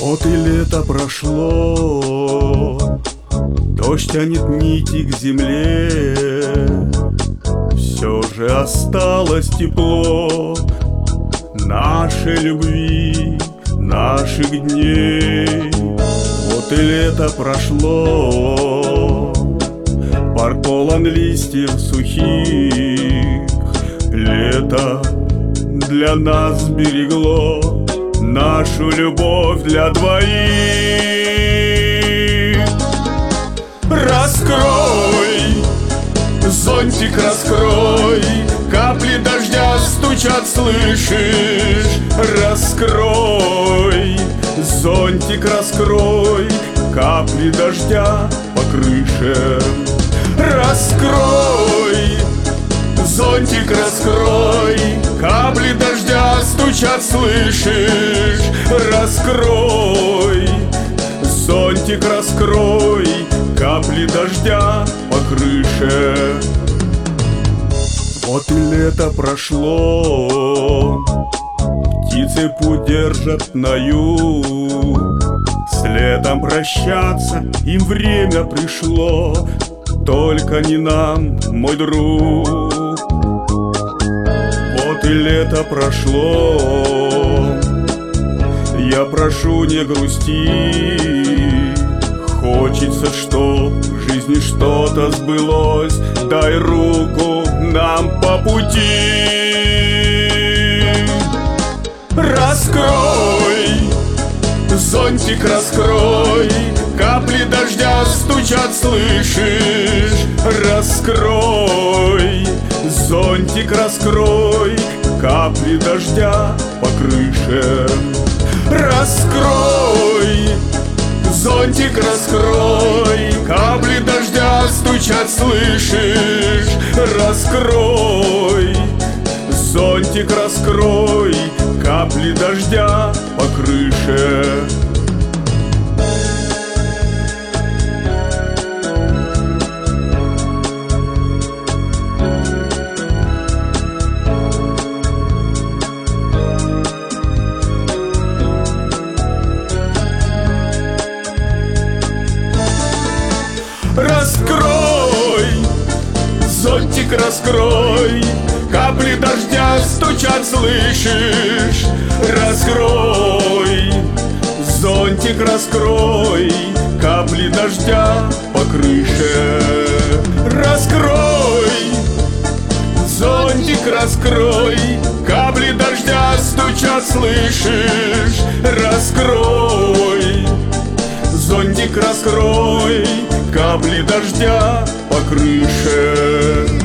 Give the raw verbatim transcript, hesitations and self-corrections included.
Вот и лето прошло, дождь тянет нити к земле, все же осталось тепло нашей любви, наших дней. Вот и лето прошло, парк полон листьев сухих. Лето для нас берегло нашу любовь для двоих. Раскрой, зонтик раскрой, капли дождя стучат, слышишь? Раскрой, зонтик раскрой, капли дождя по крыше. Раскрой, зонтик раскрой, капли дождя стучат, слышишь? Раскрой, зонтик раскрой, капли дождя по крыше. Вот и лето прошло, птицы путь держат на юг. С летом прощаться им время пришло, только не нам, мой друг. Вот и лето прошло, я прошу, не грусти. Хочется, чтоб в жизни что-то сбылось, дай руку нам по пути. Раскрой, зонтик раскрой, капли дождя стучат, слышишь? Раскрой, зонтик раскрой, капли дождя по крыше. Раскрой, зонтик раскрой, капли дождя стучат, слышишь? Раскрой, зонтик раскрой, капли дождя по крыше. Раскрой, зонтик раскрой, капли дождя стучат, слышишь? Раскрой, зонтик раскрой, капли дождя по крыше. Раскрой, зонтик раскрой, капли дождя стучат, слышишь? Раскрой, зонтик раскрой, капли дождя по крыше.